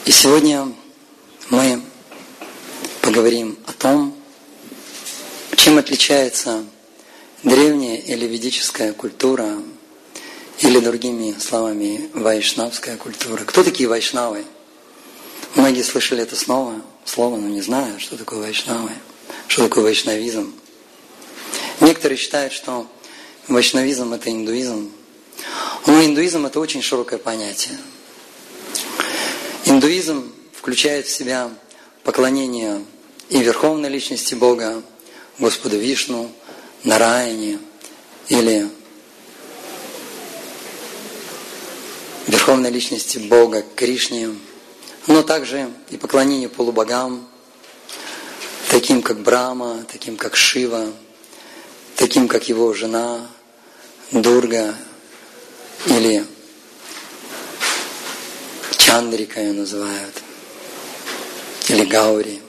И сегодня мы поговорим о том, чем отличается древняя или ведическая культура, или другими словами вайшнавская культура. Кто такие вайшнавы? Многие слышали это слово, но не знают, что такое вайшнавы, что такое вайшнавизм. Некоторые считают, что вайшнавизм – это индуизм. Но индуизм – это очень широкое понятие. Индуизм включает в себя поклонение и верховной личности Бога, Господу Вишну, Нараяне или верховной личности Бога Кришне, но также и поклонение полубогам, таким как Брахма, таким как Шива, таким как его жена Дурга или Чандрика ее называют, или Гаури.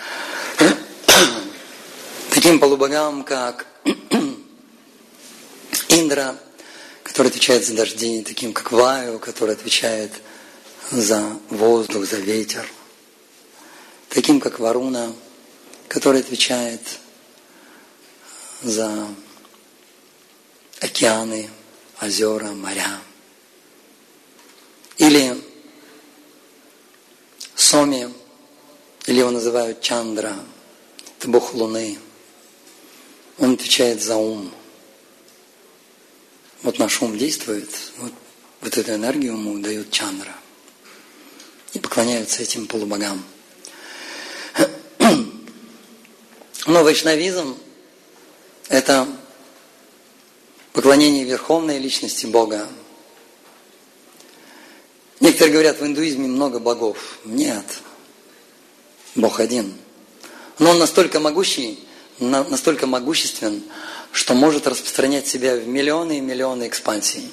Таким полубогам, как Индра, который отвечает за дожди, таким как Ваю, который отвечает за воздух, за ветер, таким как Варуна, который отвечает за океаны, озера, моря. Или Соми, или его называют Чандра, это бог Луны. Он отвечает за ум. Вот наш ум действует, вот эту энергию ему дает Чандра. И поклоняются этим полубогам. Но вайшнавизм – это поклонение верховной личности Бога. Некоторые говорят, в индуизме много богов. Нет, Бог один. Но Он настолько могущий, настолько могуществен, что может распространять себя в миллионы и миллионы экспансий.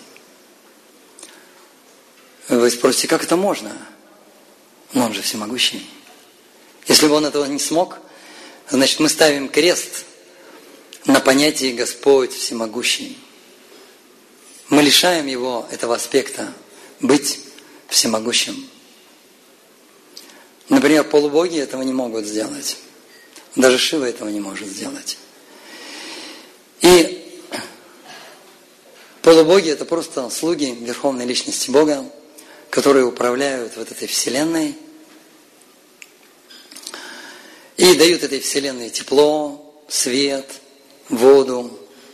Вы спросите, как это можно? Но Он же всемогущий. Если бы Он этого не смог, значит, мы ставим крест на понятии Господь всемогущий. Мы лишаем Его этого аспекта быть всемогущим. Например, полубоги этого не могут сделать. Даже Шива этого не может сделать. И полубоги – это просто слуги верховной личности Бога, которые управляют вот этой вселенной и дают этой вселенной тепло, свет, воду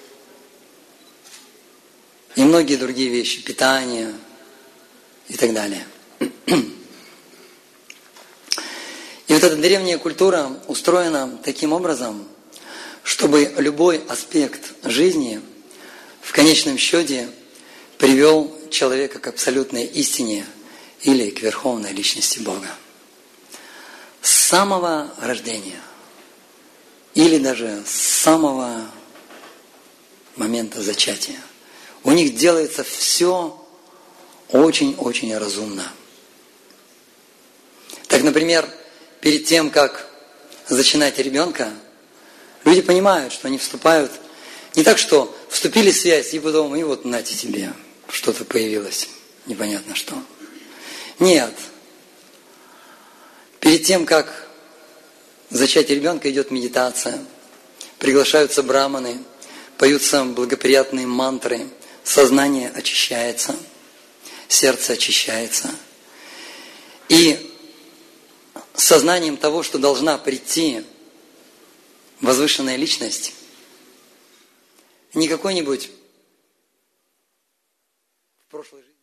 и многие другие вещи, питание и так далее. И вот эта древняя культура устроена таким образом, чтобы любой аспект жизни в конечном счете привел человека к абсолютной истине или к верховной личности Бога. С самого рождения или даже с самого момента зачатия у них делается все очень-очень разумно. Так, например, перед тем, как зачинать ребенка, люди понимают, что они вступают не так, что вступили в связь, и потом, и вот нате тебе, что-то появилось, непонятно что. Нет. Перед тем, как зачать ребенка, идет медитация, приглашаются браманы, поются благоприятные мантры, сознание очищается, сердце очищается. И сознанием того, что должна прийти возвышенная личность, не какой-нибудь в прошлой жизни,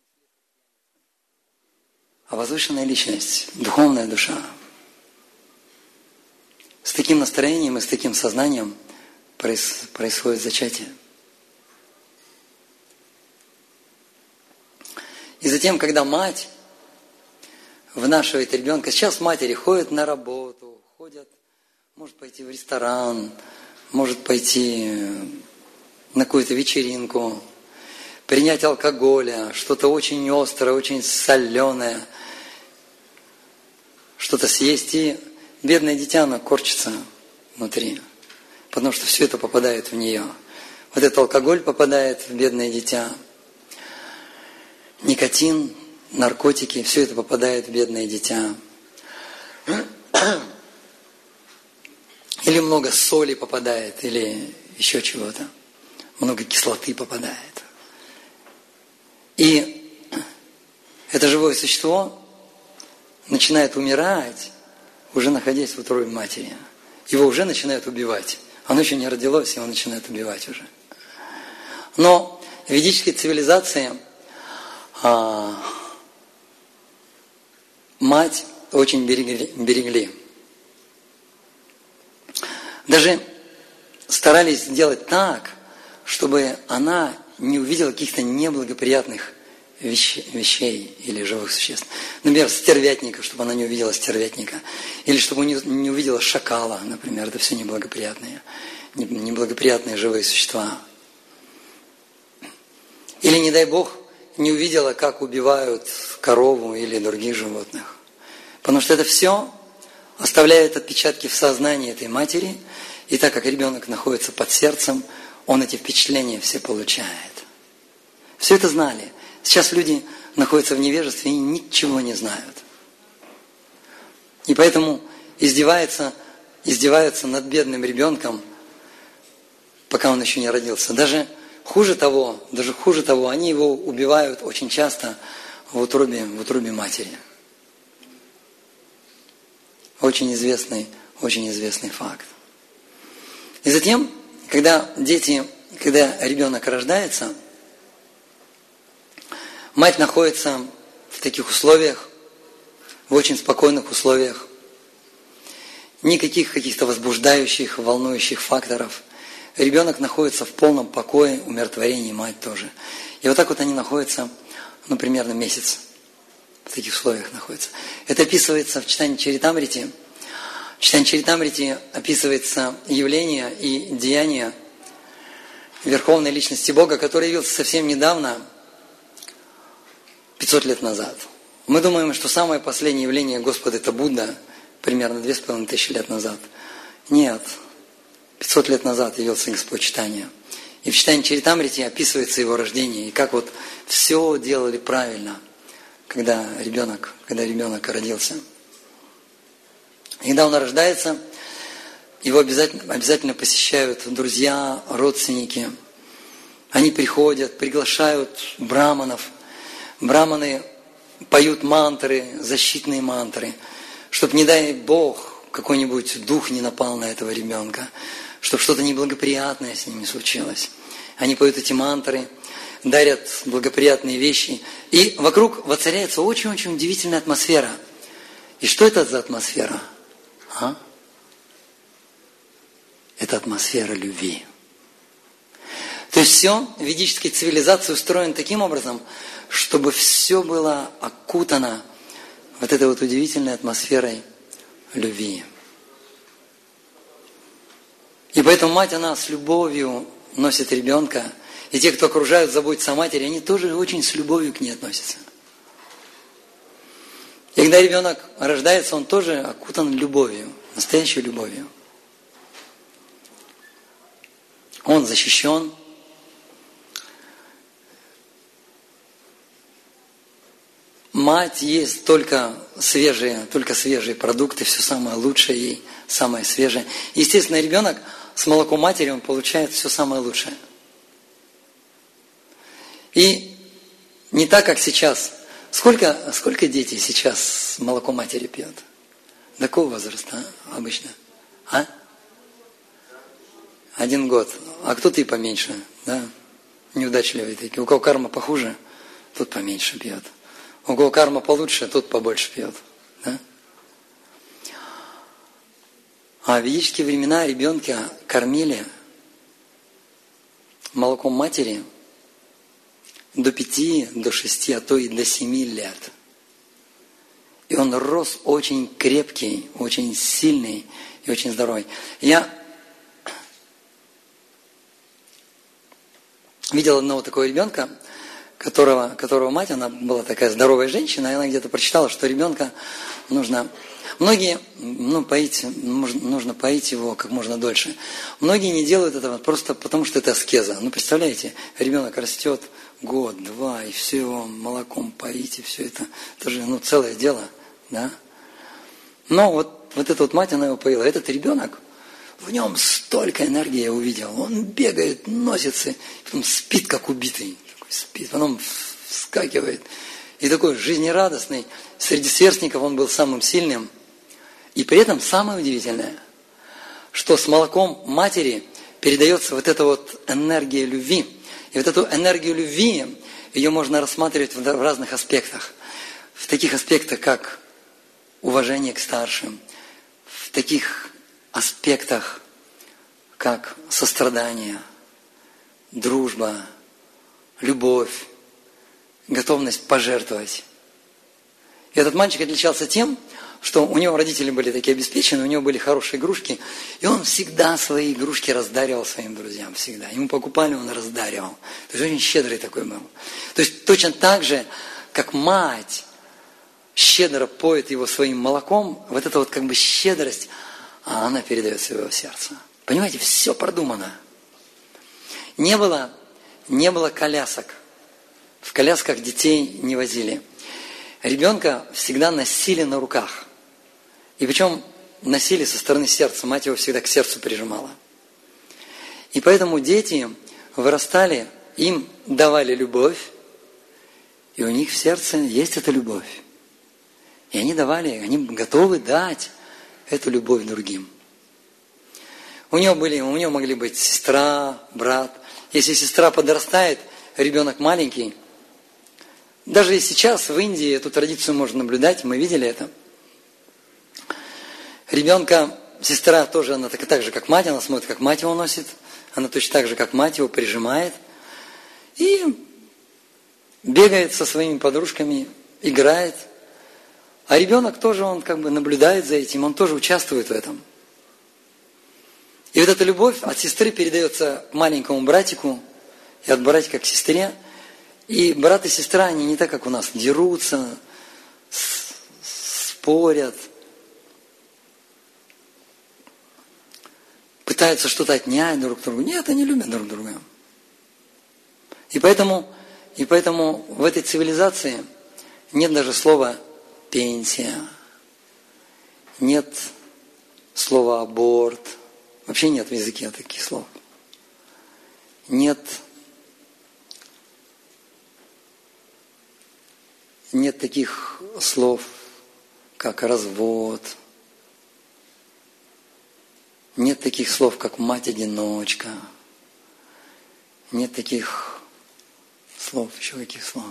а возвышенная личность, духовная душа. С таким настроением и с таким сознанием происходит зачатие. И затем, когда мать вынашивает ребенка, сейчас матери ходят на работу, может пойти в ресторан, может пойти на какую-то вечеринку, принять алкоголя, что-то очень острое, очень соленое, что-то съесть, и бедное дитя, оно корчится внутри, потому что все это попадает в нее. Вот этот алкоголь попадает в бедное дитя, никотин, наркотики, все это попадает в бедное дитя. Или много соли попадает, или еще чего-то. Много кислоты попадает. И это живое существо начинает умирать, уже находясь в утробе матери. Его уже начинают убивать. Оно еще не родилось, его начинают убивать уже. Но в ведической цивилизации мать очень берегли. Даже старались сделать так, чтобы она не увидела каких-то неблагоприятных вещей или живых существ. Например, стервятника, чтобы она не увидела стервятника. Или чтобы не увидела шакала, например. Это все неблагоприятные живые существа. Или, не дай Бог, не увидела, как убивают корову или других животных. Потому что это все оставляет отпечатки в сознании этой матери, и так как ребенок находится под сердцем, он эти впечатления все получает. Все это знали. Сейчас люди находятся в невежестве и ничего не знают. И поэтому издеваются над бедным ребенком, пока он еще не родился. Даже хуже того, они его убивают очень часто в утробе матери. Очень известный факт. И затем, когда ребенок рождается, мать находится в таких условиях, в очень спокойных условиях, никаких каких-то возбуждающих, волнующих факторов. Ребенок находится в полном покое, умиротворении, мать тоже. И вот так вот они находятся, примерно месяц. В таких условиях находится. Это описывается в читании Чаритамрити. В читании Чаритамрити описывается явление и деяние Верховной Личности Бога, который явился совсем недавно, 500 лет назад. Мы думаем, что самое последнее явление Господа – это Будда, примерно 2500 лет назад. Нет, 500 лет назад явился Господь Чайтанья. И в читании Чаритамрити описывается его рождение, и как вот все делали правильно, когда ребенок родился. И когда он рождается, его обязательно посещают друзья, родственники. Они приходят, приглашают браманов. Браманы поют мантры, защитные мантры, чтобы, не дай Бог, какой-нибудь дух не напал на этого ребенка, чтобы что-то неблагоприятное с ним не случилось. Они поют эти мантры, дарят благоприятные вещи, и вокруг воцаряется очень-очень удивительная атмосфера. И что это за атмосфера? Это атмосфера любви. То есть все в ведической цивилизации устроено таким образом, чтобы все было окутано вот этой вот удивительной атмосферой любви. И поэтому мать, она с любовью носит ребенка, и те, кто окружают, заботятся о матери, они тоже очень с любовью к ней относятся. И когда ребенок рождается, он тоже окутан любовью, настоящей любовью. Он защищен. Мать ест только свежие продукты, все самое лучшее ей, самое свежее. Естественно, ребенок с молоком матери, он получает все самое лучшее. И не так, как сейчас. Сколько дети сейчас молоко матери пьют? До какого возраста обычно? 1 год. А кто-то и поменьше, да? Неудачливые такие. У кого карма похуже, тот поменьше пьет. У кого карма получше, тот побольше пьет. Да? А в ведические времена ребенка кормили молоком матери до 5, до 6, а то и до 7 лет. И он рос очень крепкий, очень сильный и очень здоровый. Я видел одного такого ребенка, которого мать, она была такая здоровая женщина, и она где-то прочитала, что ребенка нужно Многие, поить, нужно поить его как можно дольше. Многие не делают этого просто потому, что это аскеза. Представляете, ребенок растет год, два, и все его молоком поить, и все это. Это же, целое дело, да? Но вот эта мать, она его поила. Этот ребенок, в нем столько энергии я увидел. Он бегает, носится, потом спит, как убитый. Спит, потом вскакивает. И такой жизнерадостный. Среди сверстников он был самым сильным. И при этом самое удивительное, что с молоком матери передается вот эта энергия любви. И вот эту энергию любви, ее можно рассматривать в разных аспектах. В таких аспектах, как уважение к старшим. В таких аспектах, как сострадание, дружба, любовь, готовность пожертвовать. И этот мальчик отличался тем, что у него родители были такие обеспеченные, у него были хорошие игрушки, и он всегда свои игрушки раздаривал своим друзьям, всегда. Ему покупали, он раздаривал. То есть очень щедрый такой был. То есть точно так же, как мать щедро поет его своим молоком, вот эта щедрость, она передается в его сердце. Понимаете, все продумано. Не было колясок. В колясках детей не возили. Ребенка всегда носили на руках. И причем носили со стороны сердца. Мать его всегда к сердцу прижимала. И поэтому дети вырастали, им давали любовь, и у них в сердце есть эта любовь. И они готовы дать эту любовь другим. У него могли быть сестра, брат. Если сестра подрастает, ребенок маленький. Даже и сейчас в Индии эту традицию можно наблюдать, мы видели это. Ребенка, сестра тоже, она так же, как мать, она смотрит, как мать его носит. Она точно так же, как мать его прижимает. И бегает со своими подружками, играет. А ребенок тоже, он наблюдает за этим, он тоже участвует в этом. И вот эта любовь от сестры передается к маленькому братику, и от братика к сестре. И брат и сестра, они не так, как у нас, дерутся, спорят, пытаются что-то отнять друг другу. Нет, они любят друг друга. И поэтому в этой цивилизации нет даже слова «пенсия», нет слова «аборт», вообще нет в языке таких слов. Нет таких слов, как развод. Нет таких слов, как мать-одиночка. Нет таких слов, еще каких слов?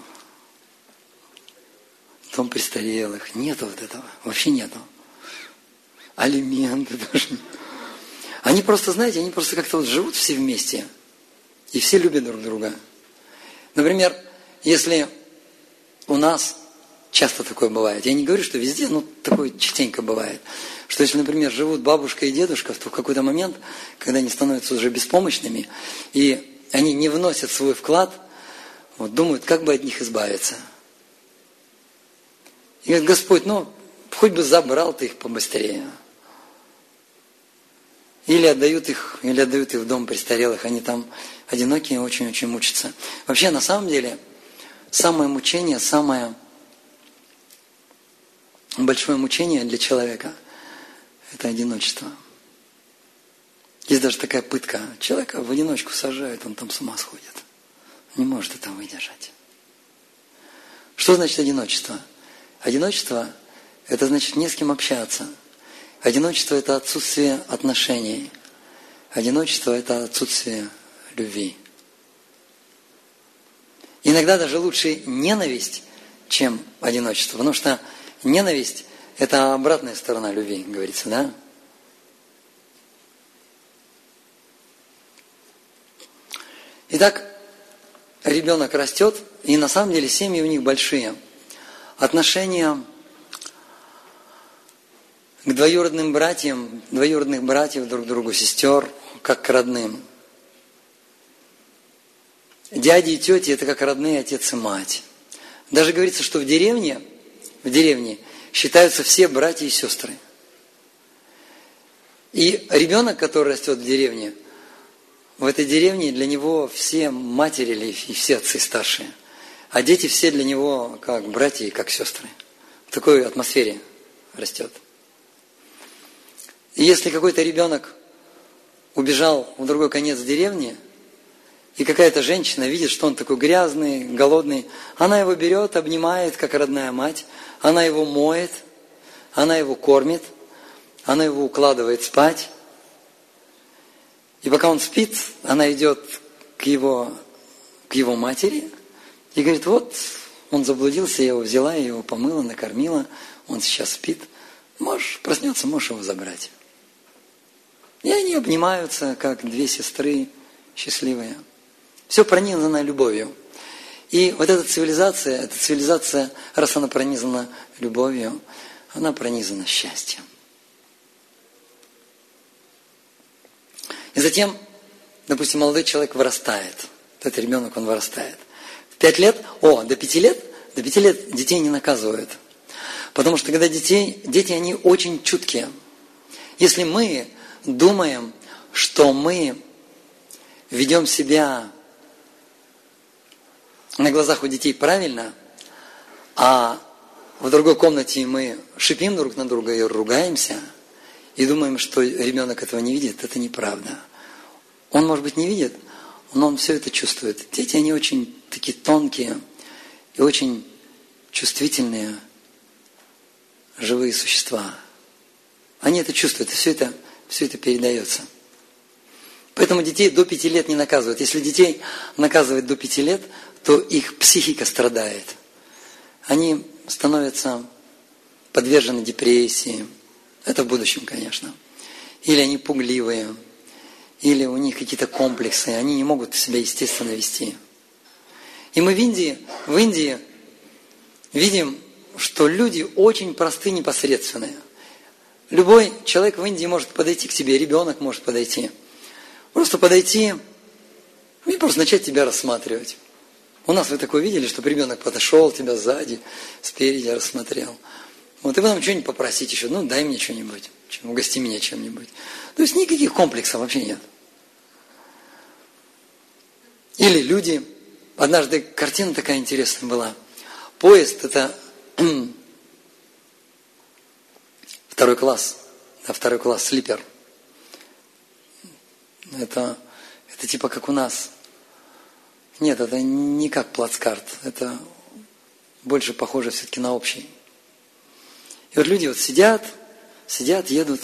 Дом престарелых. Нету вот этого. Вообще нету. Алименты даже. Они просто, знаете, как-то живут все вместе. И все любят друг друга. Например, если у нас часто такое бывает. Я не говорю, что везде, но такое частенько бывает. Что если, например, живут бабушка и дедушка, то в какой-то момент, когда они становятся уже беспомощными, и они не вносят свой вклад, думают, как бы от них избавиться. И говорят: Господь, хоть бы забрал ты их побыстрее. Или отдают их в дом престарелых, они там одинокие, очень-очень мучатся. Вообще, на самом деле, самое мучение, самое большое мучение для человека – это одиночество. Есть даже такая пытка. Человека в одиночку сажают, он там с ума сходит. Не может это выдержать. Что значит одиночество? Одиночество – это значит не с кем общаться. Одиночество – это отсутствие отношений. Одиночество – это отсутствие любви. Иногда даже лучше ненависть, чем одиночество. Потому что ненависть – это обратная сторона любви, говорится, да? Итак, ребенок растет, и на самом деле семьи у них большие. Отношения к двоюродным братьям, двоюродных братьев друг к другу, сестер, как к родным. Дяди и тети – это как родные отец и мать. Даже говорится, что в деревне считаются все братья и сестры. И ребенок, который растет в деревне, в этой деревне для него все матери и все отцы старшие. А дети все для него как братья и как сестры. В такой атмосфере растет. И если какой-то ребенок убежал в другой конец деревни, и какая-то женщина видит, что он такой грязный, голодный, она его берет, обнимает, как родная мать, она его моет, она его кормит, она его укладывает спать. И пока он спит, она идет к его матери и говорит, вот, он заблудился, я его взяла, я его помыла, накормила, он сейчас спит. Можешь, проснется, можешь его забрать. И они обнимаются, как две сестры счастливые. Все пронизано любовью. И вот эта цивилизация, раз она пронизана любовью, она пронизана счастьем. И затем, допустим, молодой человек вырастает. Этот ребенок, он вырастает. В 5 лет, до 5 лет детей не наказывают. Потому что когда дети, они очень чуткие. Если мы думаем, что мы ведем себя на глазах у детей правильно, а в другой комнате мы шипим друг на друга и ругаемся, и думаем, что ребенок этого не видит, это неправда. Он, может быть, не видит, но он все это чувствует. Дети, они очень такие тонкие и очень чувствительные живые существа. Они это чувствуют, и все это передается. Поэтому детей до 5 лет не наказывают. Если детей наказывать до 5 лет, то их психика страдает. Они становятся подвержены депрессии. Это в будущем, конечно. Или они пугливые, или у них какие-то комплексы, они не могут себя естественно вести. И мы в Индии видим, что люди очень простые, непосредственные. Любой человек в Индии может подойти к тебе, ребенок может подойти. Просто подойти и просто начать тебя рассматривать. У нас вы такое видели, чтобы ребенок подошел, тебя сзади, спереди рассмотрел. Вот, и потом что-нибудь попросить еще, дай мне что-нибудь, угости меня чем-нибудь. То есть никаких комплексов вообще нет. Или люди, однажды картина такая интересная была. Поезд, это второй класс, слипер. Это типа как у нас. Нет, это не как плацкарт, это больше похоже все-таки на общий. И вот люди сидят, едут.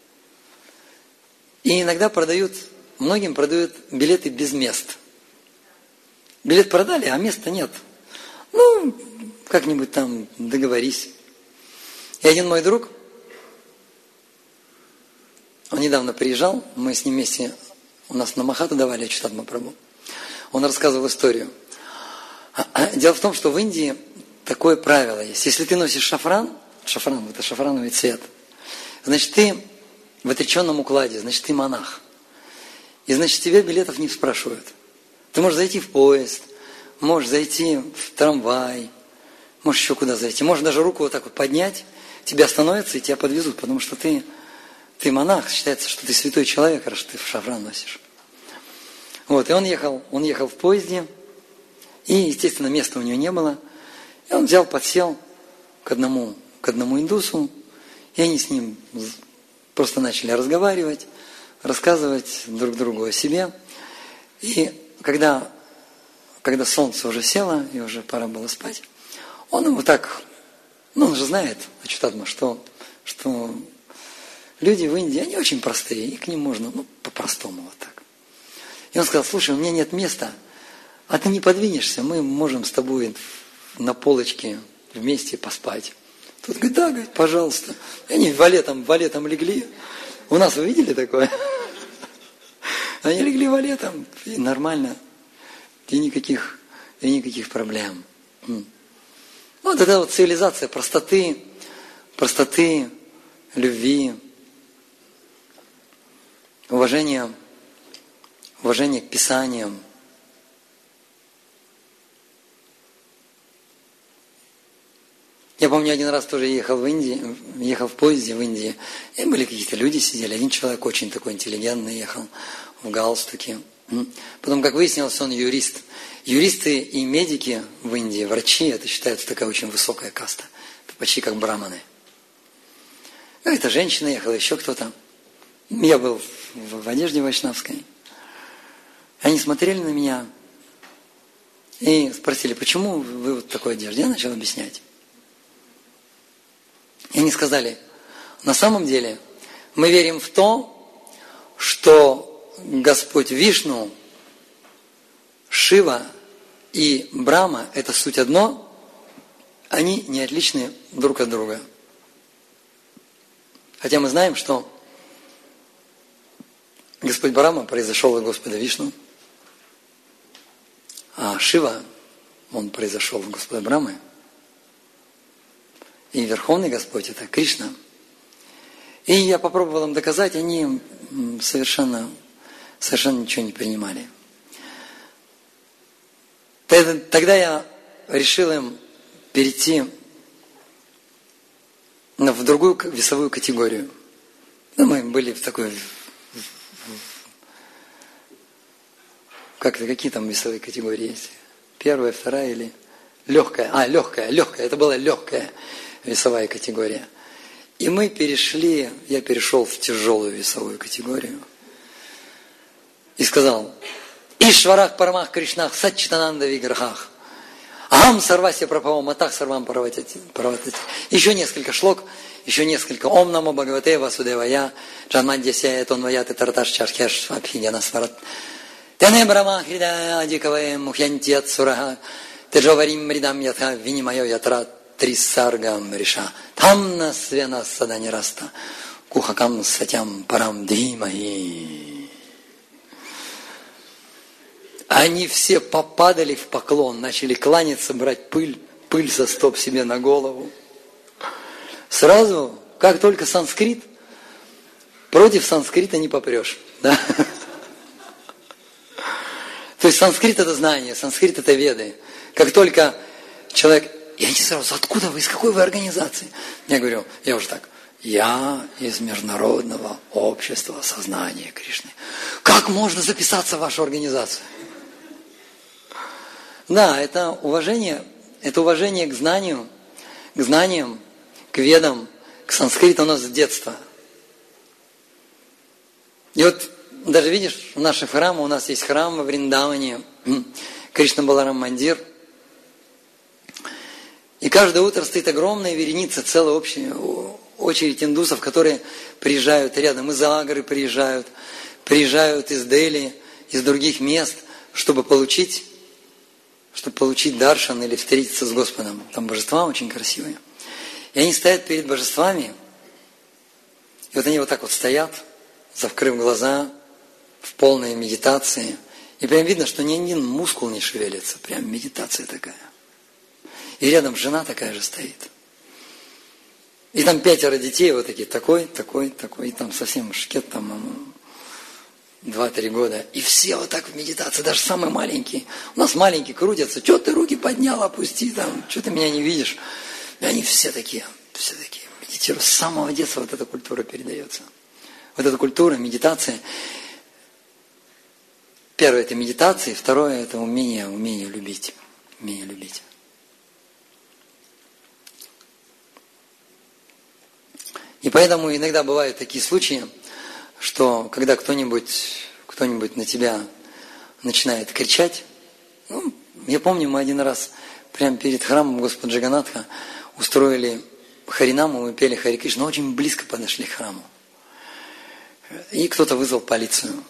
И иногда многим продают билеты без мест. Билет продали, а места нет. Как-нибудь там договорись. И один мой друг, он недавно приезжал, мы с ним вместе, у нас на Махату давали Ачутат Махапрабху. Он рассказывал историю. Дело в том, что в Индии такое правило есть. Если ты носишь шафран, это шафрановый цвет, значит, ты в отреченном укладе, значит, ты монах. И, значит, тебя билетов не спрашивают. Ты можешь зайти в поезд, можешь зайти в трамвай, можешь еще куда зайти. Можешь даже руку вот так вот поднять, тебя остановятся и тебя подвезут, потому что ты монах, считается, что ты святой человек, раз ты в шафран носишь. Вот, и он ехал в поезде, и, естественно, места у него не было. И он подсел к одному индусу, и они с ним просто начали разговаривать, рассказывать друг другу о себе. И когда солнце уже село, и уже пора было спать, он ему так, он же знает, Ачутатма, что люди в Индии, они очень простые, и к ним можно, по-простому вот так. И он сказал, слушай, у меня нет места, а ты не подвинешься, мы можем с тобой на полочке вместе поспать. Тот говорит, да, говорит, пожалуйста. И они валетом легли. У нас вы видели такое? Они легли валетом, и нормально, и никаких проблем. Вот это вот цивилизация простоты, любви, уважения к Писаниям. Я помню, один раз тоже ехал в поезде в Индии, и были какие-то люди сидели, один человек очень такой интеллигентный ехал, в галстуке. Потом, как выяснилось, он юрист. Юристы и медики в Индии, врачи, это считается такая очень высокая каста. Это почти как браманы. Какая-то женщина ехала, еще кто-то. Я был в одежде вайшнавской. Они смотрели на меня и спросили, почему вы вот в такой одежде? Я начал объяснять. И они сказали, на самом деле мы верим в то, что Господь Вишну, Шива и Брахма – это суть одно, они не отличны друг от друга. Хотя мы знаем, что Господь Брахма произошел от Господа Вишну, а Шива, он произошел от Господа Брахмы. И Верховный Господь – это Кришна. И я попробовал им доказать, они совершенно ничего не принимали. Тогда я решил им перейти в другую весовую категорию. Ну, мы были в такой... Какие там весовые категории есть? Первая, вторая или... Легкая. Легкая. Это была легкая весовая категория. И я перешел в тяжелую весовую категорию. И сказал, Ишварах Парамах Кришнах Сачитананда Виграхах Ахам Сарвасия Прабхава Матах Сарвам Параватати. Еще несколько шлок, еще несколько. Ом Намо Бхагавате Васудевая Джанмадьясия Тонваяты Тараташ Чархеш Абхидяна Сварат Тене Брама Хридая Адикавая Мухьянтият Сураха Теджаварим Мридам Ятха Винимайо Ятра Трисаргам Риша Тамна Свена Саданираста Кухакам Сатям Парам Димаи. Они все попадали в поклон, начали кланяться, брать пыль со стоп себе на голову. Сразу, как только санскрит, против санскрита не попрешь. Да? То есть санскрит это знание, санскрит это веды. Как только человек, и они сразу, откуда вы, из какой вы организации? Я говорю, я уже так, я из Международного общества сознания Кришны. Как можно записаться в вашу организацию? Да, это уважение к знанию, к знаниям, к ведам, к санскриту у нас с детства. И вот даже видишь, в наших храмах, у нас есть храм во Вриндаване, Кришна Баларам Мандир. И каждое утро стоит огромная вереница, целая общая очередь индусов, которые приезжают рядом, из Агры приезжают из Дели, из других мест, чтобы получить даршан или встретиться с Господом. Там божества очень красивые. И они стоят перед божествами, и вот они вот так вот стоят, закрыв глаза, в полной медитации. И прям видно, что ни один мускул не шевелится. Прям медитация такая. И рядом жена такая же стоит. И там 5 детей вот такие, такой. И там совсем шкет, там 2-3 года. И все вот так в медитации, даже самые маленькие. У нас маленькие крутятся. Что ты руки поднял, опусти там. Что ты меня не видишь? И они все такие медитируют. С самого детства вот эта культура передается. Вот эта культура, медитация. Первое – это медитация, второе – это умение любить. Умение любить. И поэтому иногда бывают такие случаи, что когда кто-нибудь на тебя начинает кричать, я помню, мы один раз прямо перед храмом Господа Джаганатха устроили харинаму, мы пели Хари Кришна, очень близко подошли к храму. И кто-то вызвал полицию.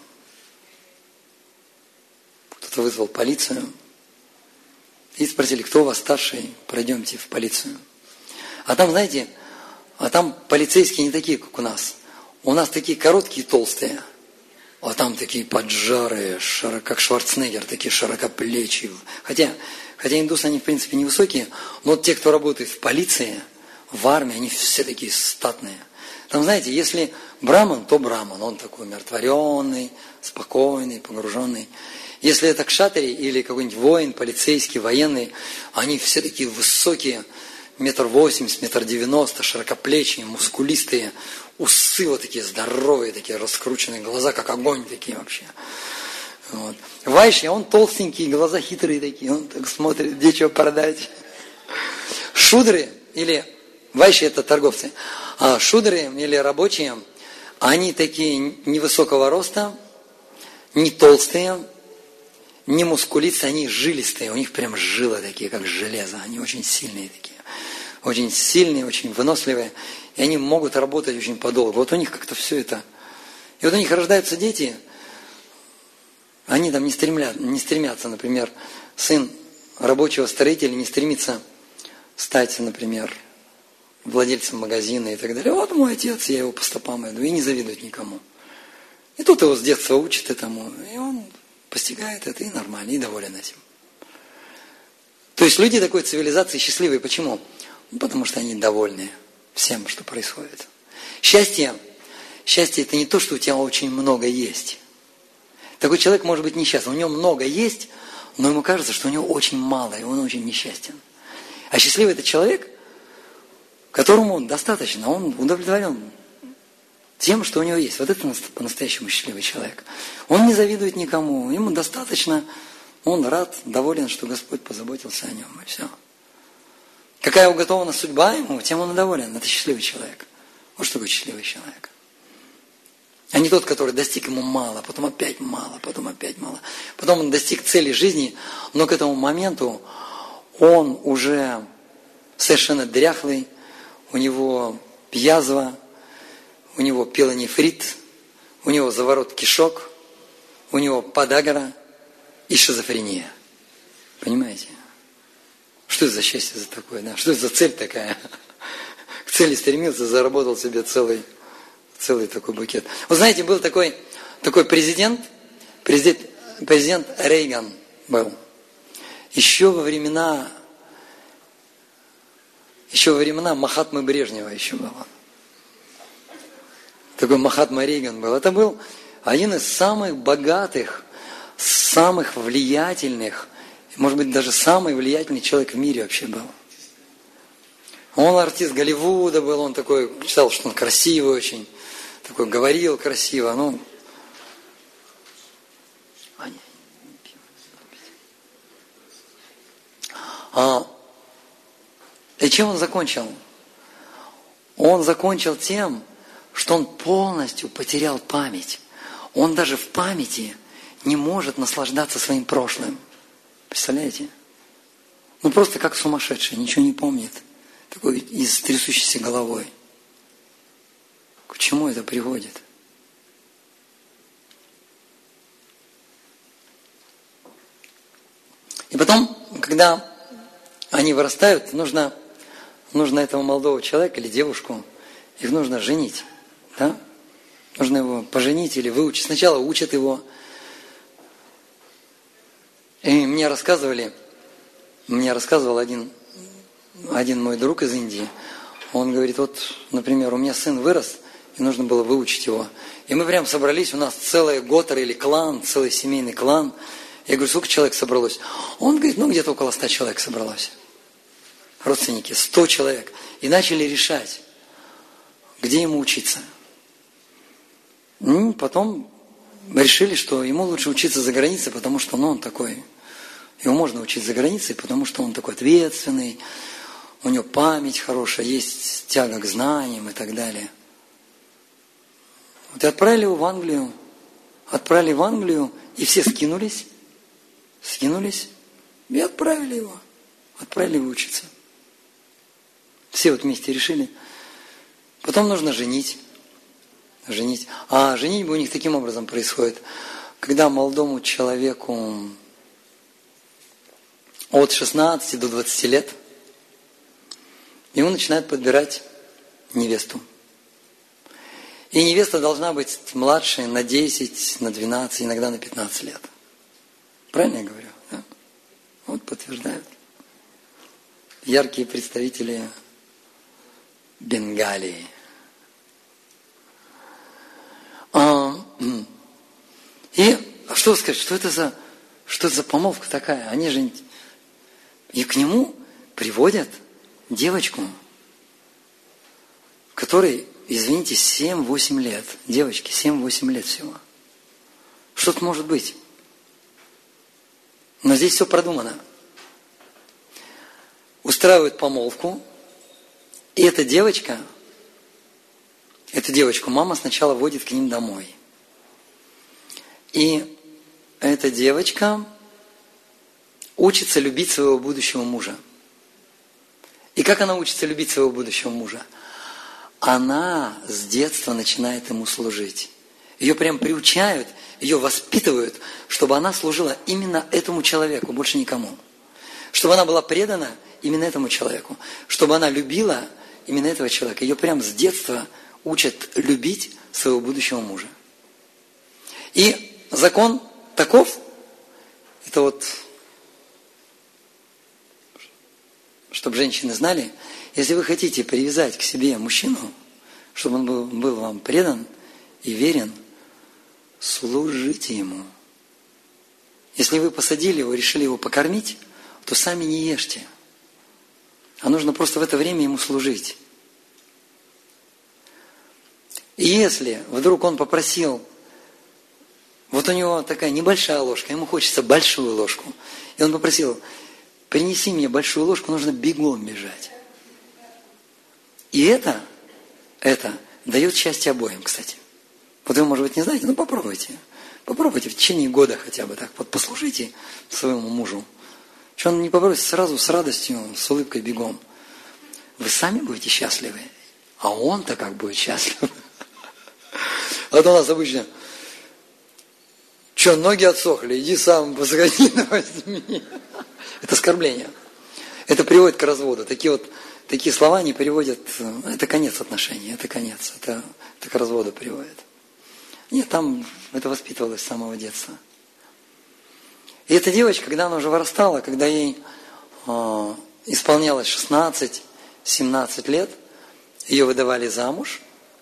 И спросили, кто у вас старший, пройдемте в полицию. А там, знаете, там полицейские не такие, как у нас. У нас такие короткие, толстые, а там такие поджарые, как Шварценеггер, такие широкоплечие. Хотя индусы, они в принципе невысокие, но вот те, кто работает в полиции, в армии, они все такие статные. Там, знаете, если браман, то браман, он такой умиротворенный, спокойный, погруженный. Если это кшатри или какой-нибудь воин, полицейский, военный, они все такие высокие, 1,80 м, 1,90 м, широкоплечие, мускулистые, усы вот такие здоровые, такие раскрученные, глаза как огонь такие вообще. Вот. Вайши, он толстенький, глаза хитрые такие, он так смотрит, где что продать. Шудры, или вайши это торговцы, а шудры или рабочие, они такие невысокого роста, не толстые, не мускулистые, они жилистые, у них прям жилы такие, как железо, они очень сильные такие, очень сильные, очень выносливые, и они могут работать очень подолгу. Вот у них как-то все это. И вот у них рождаются дети, они там не стремятся, например, сын рабочего строителя не стремится стать, например, владельцем магазина и так далее. Вот мой отец, я его по стопам иду, и не завидует никому. И тут его с детства учат этому, и он постигает это, и нормально, и доволен этим. То есть люди такой цивилизации счастливые. Почему? Ну, потому что они довольны всем, что происходит. Счастье это не то, что у тебя очень много есть. Такой человек может быть несчастным. У него много есть, но ему кажется, что у него очень мало, и он очень несчастен. А счастливый это человек, которому достаточно, он удовлетворен тем, что у него есть. Вот это по-настоящему счастливый человек. Он не завидует никому, ему достаточно, он рад, доволен, что Господь позаботился о нем, и все. Какая уготована судьба ему, тем он и доволен. Это счастливый человек. Вот что такое счастливый человек. А не тот, который достиг ему мало, потом опять мало, потом опять мало. Потом он достиг цели жизни, но к этому моменту он уже совершенно дряхлый, у него язва, у него пилонефрит, у него заворот кишок, у него подагра и шизофрения. Понимаете? Что это за счастье за такое? Да? Что это за цель такая? К цели стремился, заработал себе целый такой букет. Вы знаете, был такой президент Рейган был. Еще во времена Махатмы Брежнева еще было. Такой Махатма Рейган был. Это был один из самых богатых, самых влиятельных, может быть, даже самый влиятельный человек в мире вообще был. Он артист Голливуда был, он такой, считал, что он красивый очень, такой говорил красиво, ну. И чем он закончил? Он закончил тем, что он полностью потерял память. Он даже в памяти не может наслаждаться своим прошлым. Представляете? Ну просто как сумасшедший, ничего не помнит. Такой и с трясущейся головой. К чему это приводит? И потом, когда они вырастают, нужно этого молодого человека или девушку, их нужно женить. Да? Нужно его поженить или выучить. Сначала учат его. И мне рассказывал один мой друг из Индии. Он говорит, вот, например, у меня сын вырос, и нужно было выучить его. И мы прям собрались, у нас целый готер или клан, целый семейный клан. Я говорю, сколько человек собралось? Он говорит, где-то около 100 человек собралось. Родственники, 100 человек. И начали решать, где ему учиться. Потом решили, что ему лучше учиться за границей, потому что он такой, его можно учить за границей, потому что он такой ответственный, у него память хорошая, есть тяга к знаниям и так далее. Вот и отправили его в Англию. Отправили в Англию, и все скинулись, и отправили его учиться. Все вот вместе решили. Потом нужно женить. А женитьба у них таким образом происходит. Когда молодому человеку от 16 до 20 лет, ему начинают подбирать невесту. И невеста должна быть младше на 10, на 12, иногда на 15 лет. Правильно я говорю? Да? Вот подтверждают. Яркие представители Бенгалии. И что сказать, что это за помолвка такая? Они же и к нему приводят девочку, которой, извините, 7-8 лет. Девочке 7-8 лет всего. Что тут может быть? Но здесь все продумано. Устраивают помолвку, и эту девочку мама сначала водит к ним домой. И эта девочка учится любить своего будущего мужа. И как она учится любить своего будущего мужа? Она с детства начинает ему служить. Ее прям приучают, ее воспитывают, чтобы она служила именно этому человеку, больше никому. Чтобы она была предана именно этому человеку. Чтобы она любила именно этого человека. Ее прям с детства учат любить своего будущего мужа. И закон таков, это вот, чтобы женщины знали, если вы хотите привязать к себе мужчину, чтобы он был вам предан и верен, служите ему. Если вы посадили его, решили его покормить, то сами не ешьте. А нужно просто в это время ему служить. И если вдруг он попросил, вот у него такая небольшая ложка, ему хочется большую ложку, и он попросил, принеси мне большую ложку, нужно бегом бежать. И это дает счастье обоим, кстати. Вот вы, может быть, не знаете, но попробуйте. Попробуйте в течение года хотя бы так. Вот послушайте своему мужу. Что он не попробует сразу с радостью, с улыбкой бегом. Вы сами будете счастливы, а он-то как будет счастлив. А то у нас обычно, что, ноги отсохли, иди сам посходи, возьми. Это оскорбление. Это приводит к разводу. Такие слова не приводят, это конец отношений, это конец, это к разводу приводит. Нет, там это воспитывалось с самого детства. И эта девочка, когда она уже вырастала, когда ей исполнялось 16-17 лет, ее выдавали замуж.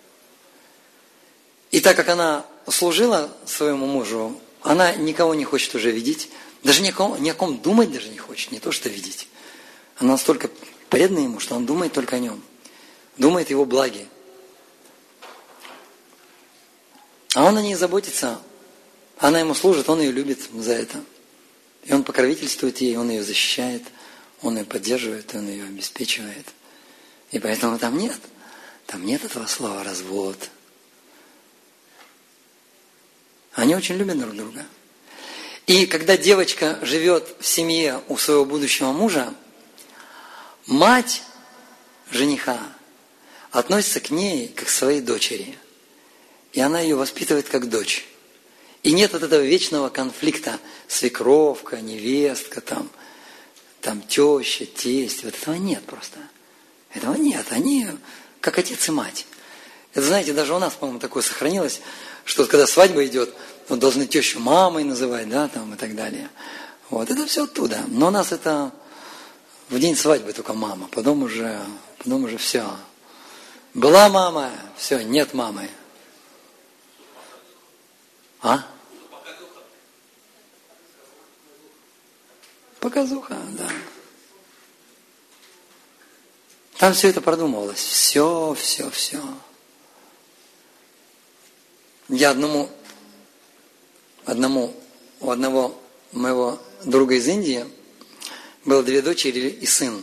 И так как она служила своему мужу, она никого не хочет уже видеть, даже ни о ком думать даже не хочет, не то что видеть. Она настолько предана ему, что он думает только о нем, думает о его благе. А он о ней заботится, она ему служит, он ее любит за это. И он покровительствует ей, он ее защищает, он ее поддерживает, он ее обеспечивает. И поэтому там нет этого слова «развод». Они очень любят друг друга. И когда девочка живет в семье у своего будущего мужа, мать жениха относится к ней как к своей дочери. И она ее воспитывает как дочь. И нет вот этого вечного конфликта свекровка, невестка, там теща, тесть. Вот этого нет просто. Этого нет. Они как отец и мать. Это, знаете, даже у нас, по-моему, такое сохранилось, что когда свадьба идет, должны тещу мамой называть, да, там и так далее. Вот, это все оттуда. Но у нас это в день свадьбы только мама, потом уже все. Была мама, все, нет мамы. А? Показуха, да. Там все это продумывалось. Все. Я у одного моего друга из Индии было 2 дочери и сын.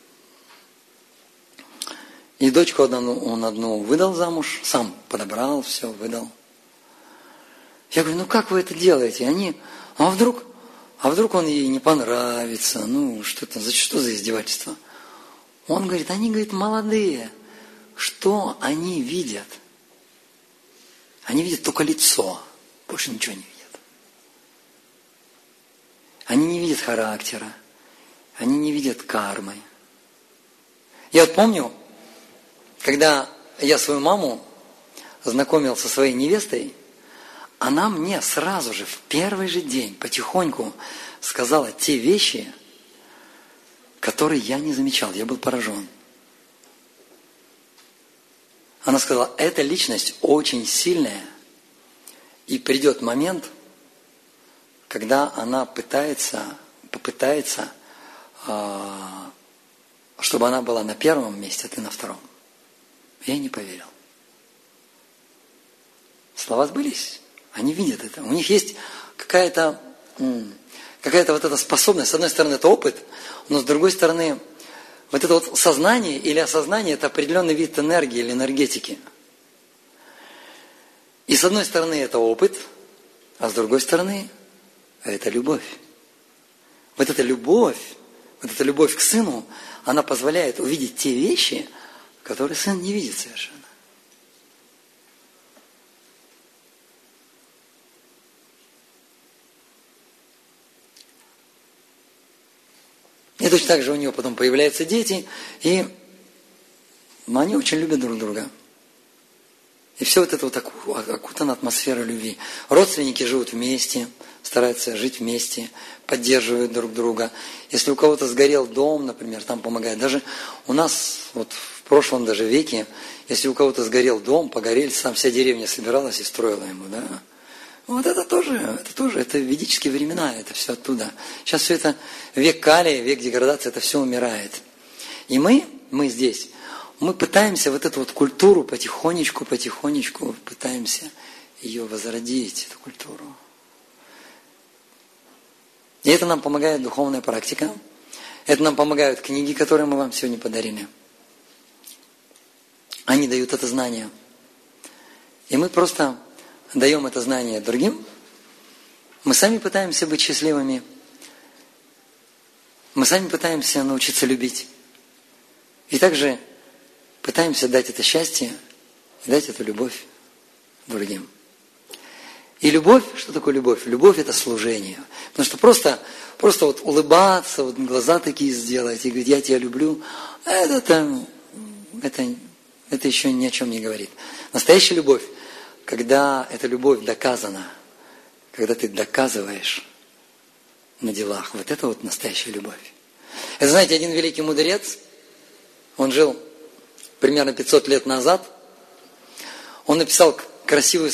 И дочку он одну выдал замуж, сам подобрал, все, выдал. Я говорю, ну как вы это делаете? А вдруг он ей не понравится? Что за издевательство? Он говорит, они, молодые. Что они видят? Они видят только лицо, больше ничего не видят. Они не видят характера, они не видят кармы. Я вот помню, когда я свою маму знакомил со своей невестой, она мне сразу же, в первый же день, потихоньку сказала те вещи, которые я не замечал, я был поражен. Она сказала, эта личность очень сильная, и придет момент, когда она попытается чтобы она была на первом месте, а ты на втором. Я не поверил. Слова сбылись. Они видят это. У них есть какая-то вот эта способность. С одной стороны, это опыт, но с другой стороны, вот это вот сознание или осознание – это определенный вид энергии или энергетики. И с одной стороны, это опыт, а с другой стороны, это любовь. Вот эта любовь к сыну, она позволяет увидеть те вещи, которые сын не видит совершенно. И точно так же у него потом появляются дети, и они очень любят друг друга. И все вот это вот окутана атмосфера любви. Родственники живут вместе, стараются жить вместе, поддерживают друг друга. Если у кого-то сгорел дом, например, там помогают. Даже у нас вот в прошлом даже веке, если у кого-то сгорел дом, погорели, там вся деревня собиралась и строила ему, да. Вот это тоже, это ведические времена, это все оттуда. Сейчас все это век калия, век деградации, это все умирает. И мы здесь, мы пытаемся вот эту вот культуру потихонечку пытаемся ее возродить, эту культуру. И это нам помогает духовная практика. Это нам помогают книги, которые мы вам сегодня подарили. Они дают это знание. И мы просто даем это знание другим. Мы сами пытаемся быть счастливыми. Мы сами пытаемся научиться любить. И также пытаемся дать это счастье, дать эту любовь другим. И любовь, что такое любовь? Любовь – это служение. Потому что просто вот улыбаться, вот глаза такие сделать и говорить, я тебя люблю, это еще ни о чем не говорит. Настоящая любовь, когда эта любовь доказана, когда ты доказываешь на делах, вот это вот настоящая любовь. Это, знаете, один великий мудрец, он жил примерно 500 лет назад, он написал красивую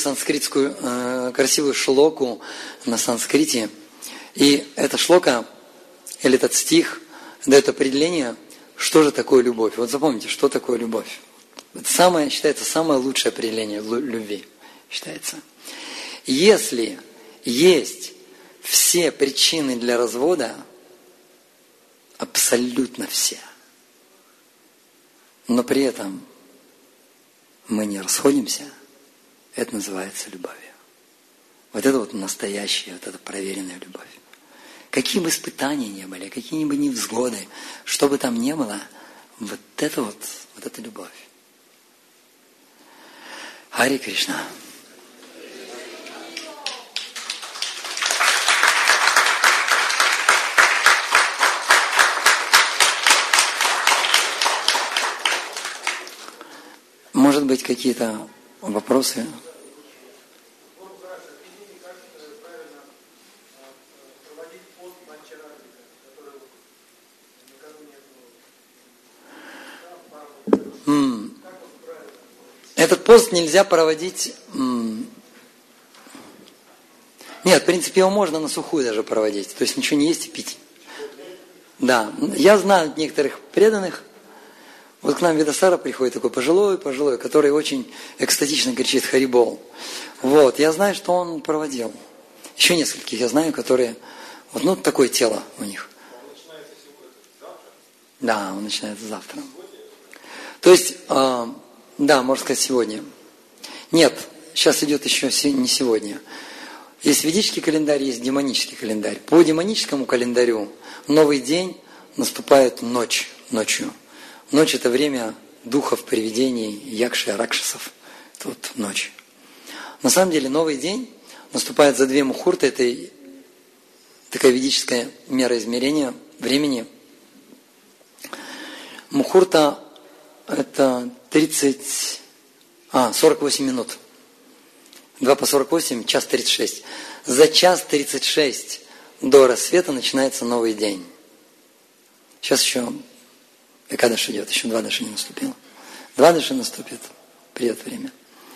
шлоку на санскрите. И эта шлока, или этот стих, дает определение, что же такое любовь. Вот запомните, что такое любовь. Это считается самое лучшее определение любви. Считается. Если есть все причины для развода, абсолютно все, но при этом мы не расходимся, это называется любовью. Вот это вот настоящая, вот эта проверенная любовь. Какие бы испытания ни были, какие бы невзгоды, что бы там ни было, вот эта любовь. Харе Кришна. Может быть, какие-то вопросы? Этот пост нельзя проводить... Нет, в принципе, его можно на сухую даже проводить. То есть ничего не есть и пить. Да, я знаю некоторых преданных. Вот к нам Видасара приходит такой пожилой, который очень экстатично кричит «Харибол». Вот, я знаю, что он проводил. Еще нескольких я знаю, которые... Вот, такое тело у них. Он начинается завтра? Да, он начинается завтра. То есть, да, можно сказать, сегодня. Нет, сейчас идет еще не сегодня. Есть ведический календарь, есть демонический календарь. По демоническому календарю новый день наступает ночью. Ночь – это время духов, привидений, якши, ракшасов. Тут ночь. На самом деле новый день наступает за 2 мухурты. Это такая ведическая мера измерения времени. Мухурта – это 48 минут. 2 по 48, час 36. За час 36 до рассвета начинается новый день. Сейчас еще Экадаш идет, еще Двадаши не наступило. Двадаши наступит, придет время.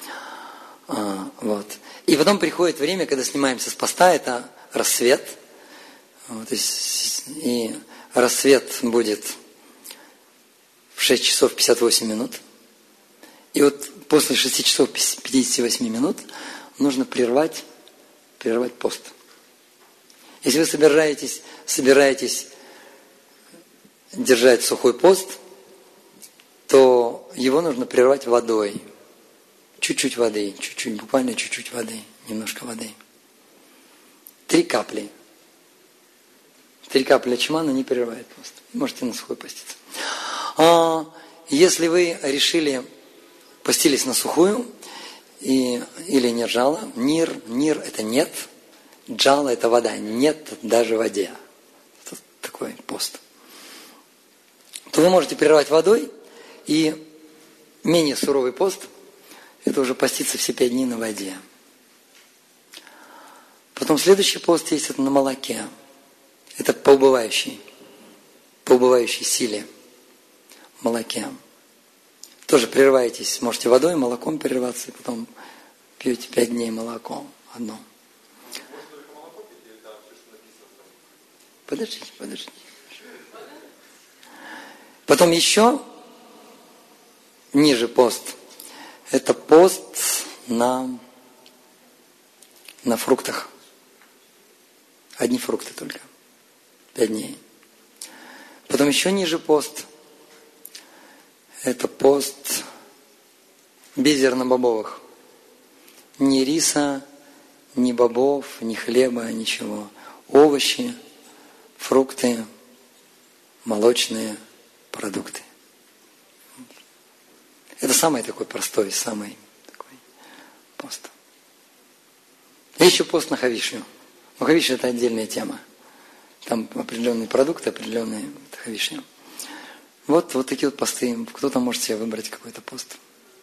Вот. И потом приходит время, когда снимаемся с поста, это рассвет. Вот, и рассвет будет 6 часов 58 минут. И вот после 6 часов 58 минут нужно прервать пост. Если вы собираетесь держать сухой пост, то его нужно прервать водой. Чуть-чуть воды, буквально чуть-чуть воды, немножко воды. 3 капли. 3 капли ачмана не прерывает пост. Можете на сухой поститься. Если вы решили постились на сухую, или нирджала, нир это нет, джала это вода, нет даже в воде. Это такой пост. То вы можете прервать водой, и менее суровый пост – это уже поститься все 5 дней на воде. Потом следующий пост есть, это на молоке. Это по убывающей силе молоке. Тоже прерываетесь, можете водой, молоком прерываться, и потом пьете 5 дней молоко одно. Подождите. Потом еще ниже пост. Это пост на фруктах. Одни фрукты только. 5 дней. Потом еще ниже пост. Это пост без зернобобовых. Ни риса, ни бобов, ни хлеба, ничего. Овощи, фрукты, молочные продукты. Это самый такой простой, самый такой пост. И еще пост на Хавишью. Но Хавишья это отдельная тема. Там определенные продукты, определенные Хавишья. Вот такие вот посты. Кто-то может себе выбрать какой-то пост.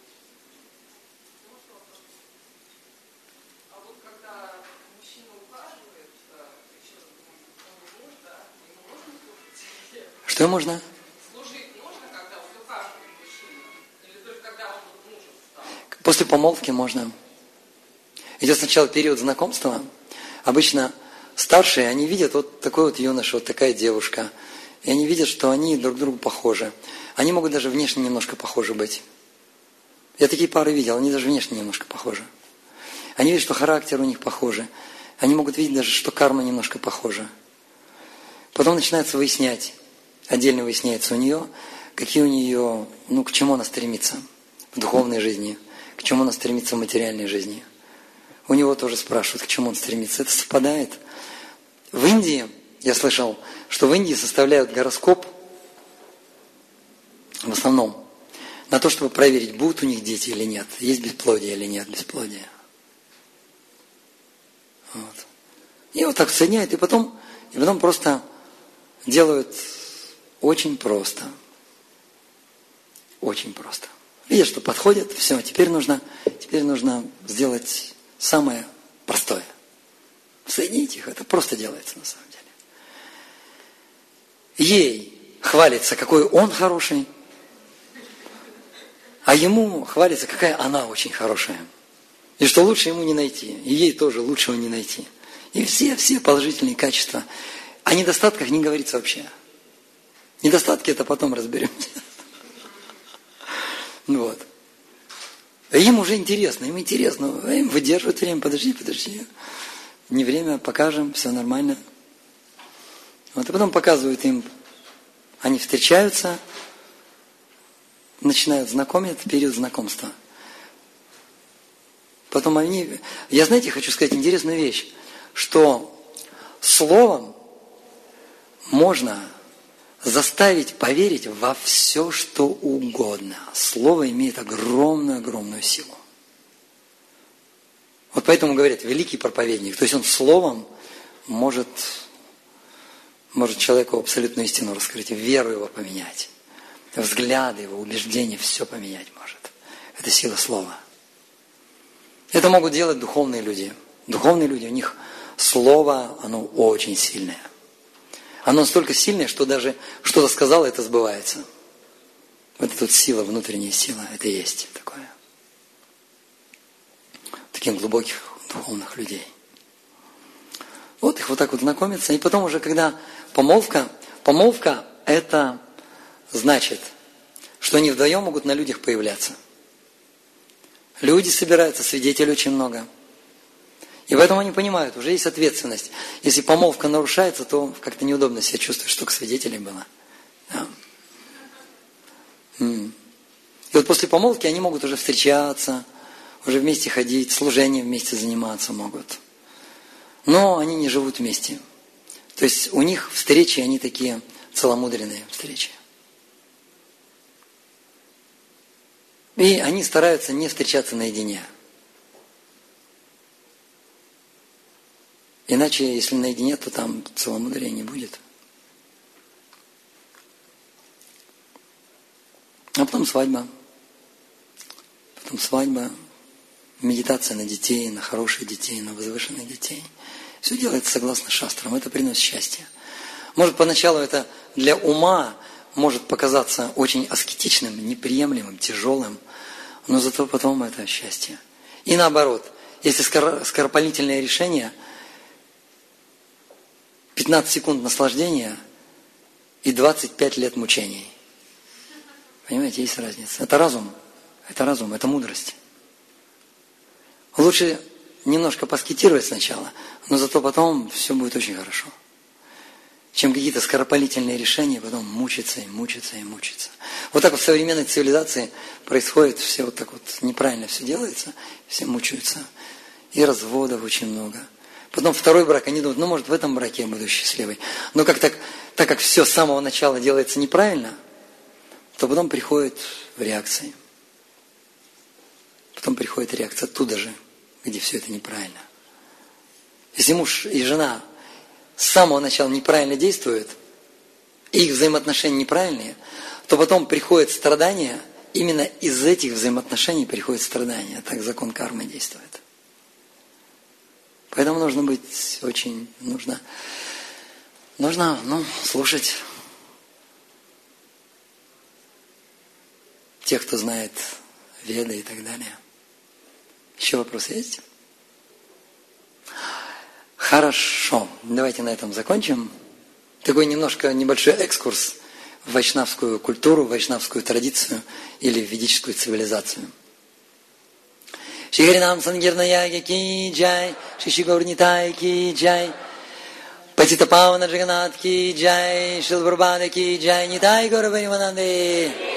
А вот когда мужчина ухаживает, ему можно служить? Что можно? Служить можно, когда он ухаживает мужчина? Или только когда он мужем стал? После помолвки можно. Идет сначала период знакомства. Обычно старшие, они видят вот такой вот юноша, вот такая девушка. И они видят, что они друг другу похожи. Они могут даже внешне немножко похожи быть. Я такие пары видел, они даже внешне немножко похожи. Они видят, что характер у них похожий. Они могут видеть даже, что карма немножко похожа. Потом начинается выяснять, отдельно выясняется у нее, какие у нее, к чему она стремится в духовной жизни, к чему она стремится в материальной жизни. У него тоже спрашивают, к чему он стремится. Это совпадает. В Индии, я слышал, что в Индии составляют гороскоп в основном на то, чтобы проверить, будут у них дети или нет, есть бесплодие или нет бесплодия. Вот. И вот так соединяют, и потом просто делают очень просто. Очень просто. Видят, что подходит, все, теперь нужно сделать самое простое. Соединить их, это просто делается на самом деле. Ей хвалится, какой он хороший, а ему хвалится, какая она очень хорошая. И что лучше ему не найти, и ей тоже лучшего не найти. И все положительные качества. О недостатках не говорится вообще. Недостатки это потом разберемся. Вот. Им уже интересно, им выдерживают время, подожди. Не время, покажем, все нормально. Вот, и потом показывают им, они встречаются, начинают знакомить, период знакомства. Потом я, хочу сказать интересную вещь, что словом можно заставить поверить во все, что угодно. Слово имеет огромную силу. Вот поэтому говорят, великий проповедник. То есть он словом может человеку абсолютную истину раскрыть, веру его поменять, взгляды его, убеждения, все поменять может. Это сила слова. Это могут делать духовные люди. Духовные люди, у них слово, оно очень сильное. Оно настолько сильное, что даже что-то сказал, это сбывается. Вот эта вот сила, внутренняя сила, это и есть такое. Таких глубоких духовных людей. Вот их вот так вот знакомятся. И потом уже, когда помолвка это значит, что они вдвоем могут на людях появляться. Люди собираются, свидетелей очень много. И поэтому они понимают, уже есть ответственность. Если помолвка нарушается, то как-то неудобно себя чувствовать, что столько свидетелей было. Да. И вот после помолвки они могут уже встречаться, уже вместе ходить, служением вместе заниматься могут. Но они не живут вместе. То есть у них встречи, они такие целомудренные встречи. И они стараются не встречаться наедине. Иначе, если наедине, то там целомудрия не будет. А потом свадьба. Потом свадьба, медитация на детей, на хороших детей, на возвышенных детей. Все делается согласно шастрам. Это приносит счастье. Может, поначалу это для ума может показаться очень аскетичным, неприемлемым, тяжелым, но зато потом это счастье. И наоборот, если скоропалительное решение, 15 секунд наслаждения и 25 лет мучений. Понимаете, есть разница. Это разум, это мудрость. Лучше немножко поскетировать сначала, но зато потом все будет очень хорошо. Чем какие-то скоропалительные решения, потом мучиться и мучиться и мучиться. Вот так вот в современной цивилизации происходит, все вот так вот неправильно все делается, все мучаются. И разводов очень много. Потом второй брак, они думают, может в этом браке я буду счастливой. Но так как все с самого начала делается неправильно, то потом приходит реакция. Потом приходит реакция оттуда же, где все это неправильно. Если муж и жена с самого начала неправильно действуют, и их взаимоотношения неправильные, то потом приходит страдание, именно из этих взаимоотношений приходит страдание. Так закон кармы действует. Поэтому нужно быть очень, нужно слушать тех, кто знает Веды и так далее. Еще вопросы есть? Хорошо. Давайте на этом закончим. Такой небольшой экскурс в вайшнавскую культуру, в вайшнавскую традицию или в ведическую цивилизацию. Шри Харинам Сангирнаяги ки джай, Шри Гаур-Нитай ки джай, Патита Павана Джаганнат ки джай, Шрила Прабхупада ки джай, Нитай Гаур Премананде.